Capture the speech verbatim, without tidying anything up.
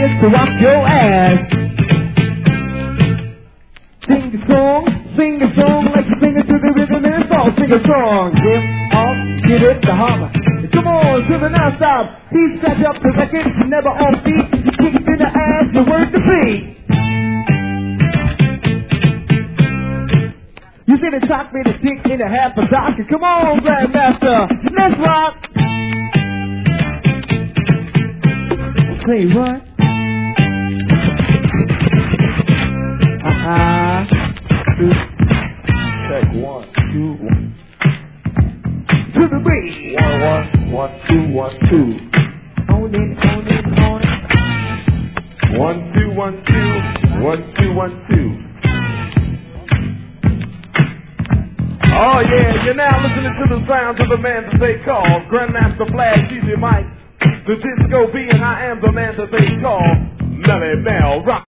to rock your ass. Sing a song, sing a song like you sing it to the rhythm and it's all. Sing a song, hip hop, get it the hammer. Come on, to the non-stop. He scratch up the record, never off beat. You kick it in the ass, you work the beat. You see the talk me the dick in a half a doctor. Come on, Grandmaster, let's rock. Say what? Uh-huh. Check one, two, one. To the beat. One, one, one, two, one, two. On it, on it, on it. One, two, one, two. One, two, one, two. Oh yeah, you're now listening to the sounds of the man that they call Grandmaster Flash, Easy Mike, the disco being I am the man that they call Melly Mel Rock.